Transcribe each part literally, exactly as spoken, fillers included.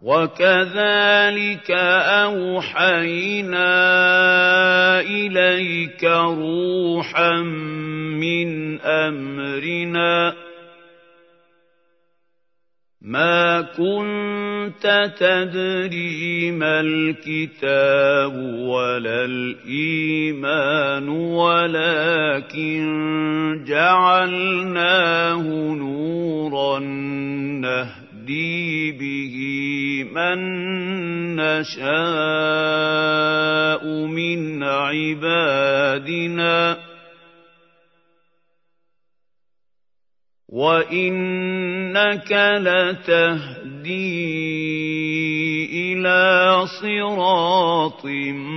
وَكَذَلِكَ أَوْحَيْنَا إِلَيْكَ رُوحًا مِّنْ أَمْرِنَا مَا كُنتَ تَدْرِي مَا الْكِتَابُ وَلَا الْإِيمَانُ وَلَكِنْ جَعَلْنَاهُ نُورًا نَهْدِي بِهِ مَن نَّشَاءُ مِنْ عِبَادِنَا وَإِنَّكَ لَتَهْدِي إِلَى صِرَاطٍ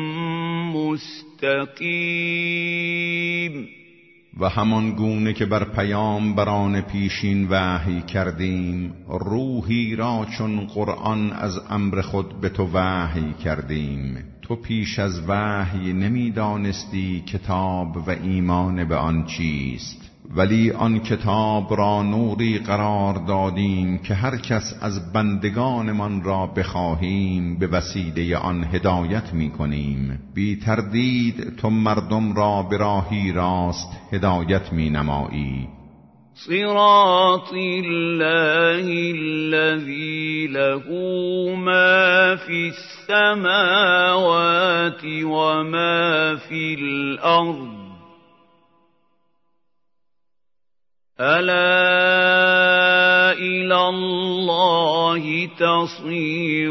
مُسْتَقِيمٍ. و همان گونه که بر پیامبران پیشین وحی کردیم، روحی را چون قرآن از امر خود به تو وحی کردیم. تو پیش از وحی نمی‌دانستی کتاب و ایمان به آن چیست، ولی آن کتاب را نوری قرار دادیم که هر کس از بندگانمان را بخواهیم به وسیله آن هدایت می کنیم. بی تردید تو مردم را به راهی راست هدایت می نمایی. صراط الله الذي له ما في السماوات وما في الأرض ألا إلى الله تصير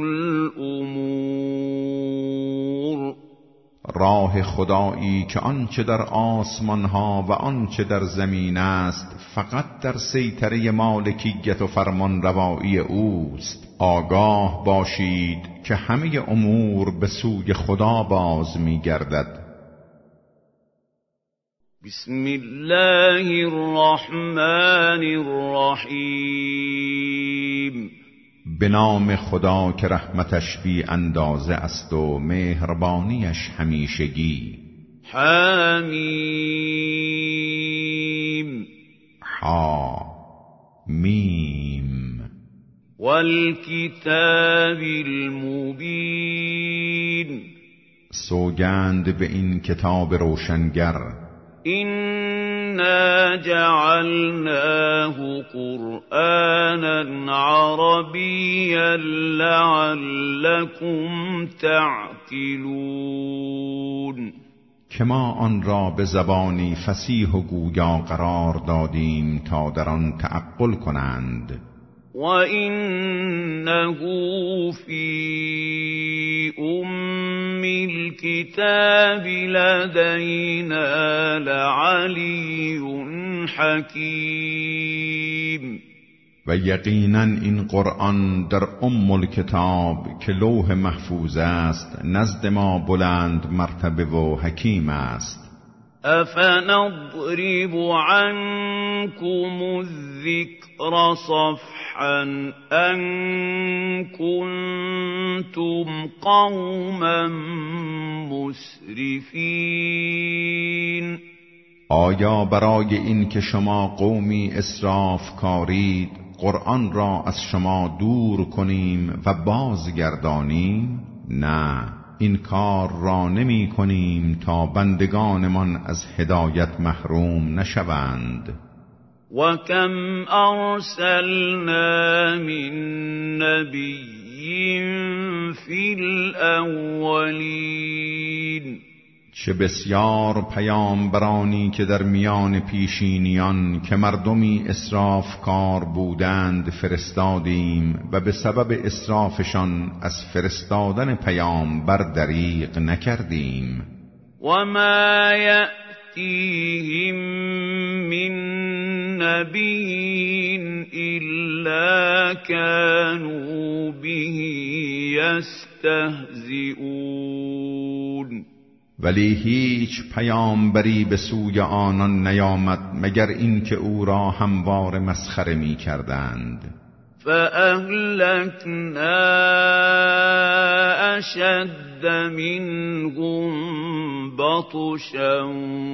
الأمور. راه خدایی که آنچه در آسمان ها و آنچه در زمین است فقط در سیطره مالکیت و فرمان روایی اوست. آگاه باشید که همه امور به سوی خدا باز می گردد. بسم الله الرحمن الرحیم. به نام خدا که رحمتش بی اندازه است و مهربانیش همیشگی. حمیم. ها میم. والکتاب المبین. سوگند به این کتاب روشنگر. إِنَّا جَعَلْنَاهُ قُرْآنًا عَرَبِيًّا لَعَلَّكُمْ تَعْقِلُونَ. که ما آن را به زبانی فصیح و گویا قرار دادیم تا در آن تعقل کنند. وَإِنَّهُ فِي أُمِّ الْكِتَابِ لَدَيْنَا لَعَلِيٌّ حَكِيمٌ. و یقینا این قرآن در ام الکتاب که لوح محفوظ است نزد ما بلند مرتبه و حکیم است. أَفَنَضْرِبُ عَنكُمُ الذِّكْرَ صَفْحًا أَن كُنتُمْ قَوْمًا مُسْرِفِينَ. آیا برای این که شما قومی اسراف کارید قرآن را از شما دور کنیم و بازگردانیم؟ نه، این کار را نمی کنیم تا بندگانمان از هدایت محروم نشوند. و کم ارسلنا من نبی فی الاولین. چه بسیار پیامبرانی که در میان پیشینیان که مردمی اسرافکار بودند فرستادیم و به سبب اسرافشان از فرستادن پیامبر دریغ نکردیم. و ما یأتیهم من نبی الا كانوا به یستهزئون. ولی هیچ پیامبری به سوی آنان نیامد مگر اینکه او را همواره مسخره می کردند. فأهلكنا أشد منهم بطشا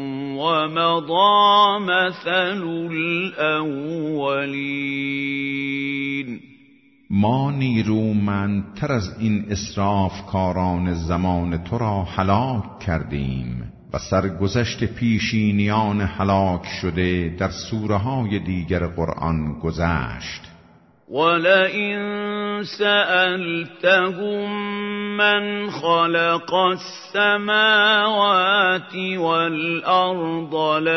ومضى مثل الأولين. ما نیرومندتر از این اسرافکاران زمان تو را هلاک کردیم و سرگذشت پیشینیان هلاک شده در سوره‌های دیگر قرآن گذشت. وَلَئِن سَأَلْتَهُم مَّنْ خَلَقَ السَّمَاوَاتِ وَالْأَرْضَ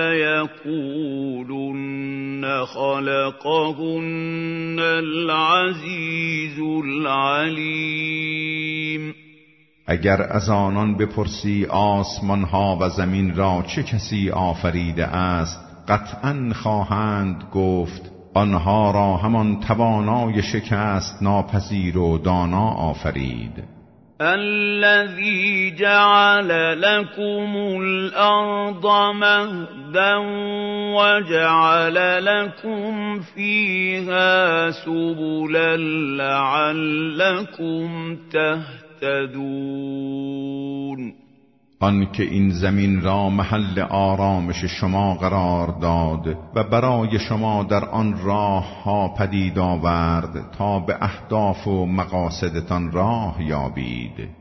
لَيَقُولُنَّ خَلَقَهُنَّ الْعَزِيزُ الْعَلِيمُ. اگر از آنان بپرسی آسمان ها و زمین را چه کسی آفریده است، قطعاً خواهند گفت آنها را همان توانای شکست ناپذیر و دانا آفرید. الذي جعل لكم الأرض مهدا وجعل لكم فيها سبلا لعلكم تهتدون. آن که این زمین را محل آرامش شما قرار داد و برای شما در آن راه ها پدید آورد تا به اهداف و مقاصدتان راه یابید.